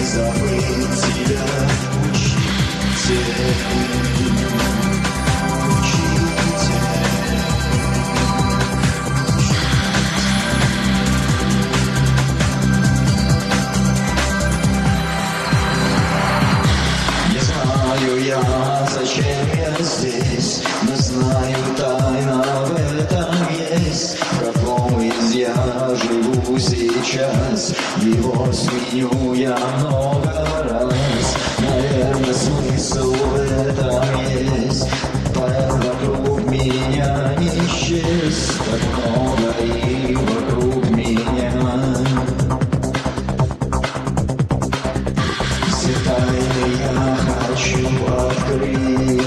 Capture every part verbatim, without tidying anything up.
забыть тебя, учитель, учитель. Не знаю я, зачем я здесь, но знаю, тайна в этом есть. В каком из я живу сейчас, его сменю я много раз. Наверное, смысл в этом есть, вокруг меня не исчез, так много и вокруг меня. Все тайны я хочу открыть,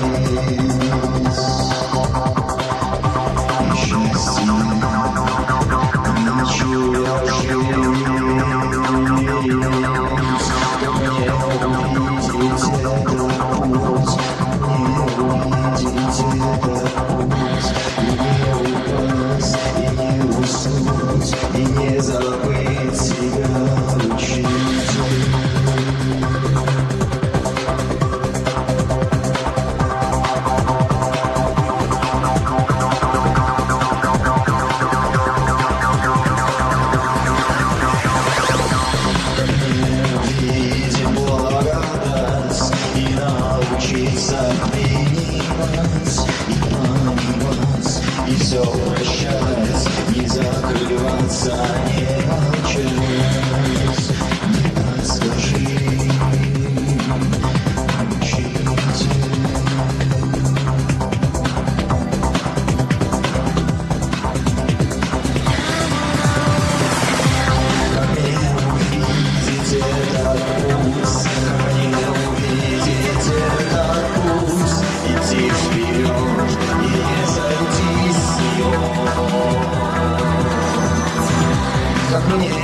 и счастье хочу я жить. И не забыть себя, учитель. Видим благодать и научиться принимать, и понимать, и все прощать, не закрываться, не молчать. Не подскажи, учитель. Как мне увидеть этот путь, как мне увидеть этот путь, идти вперед и не сойти с него. Как мне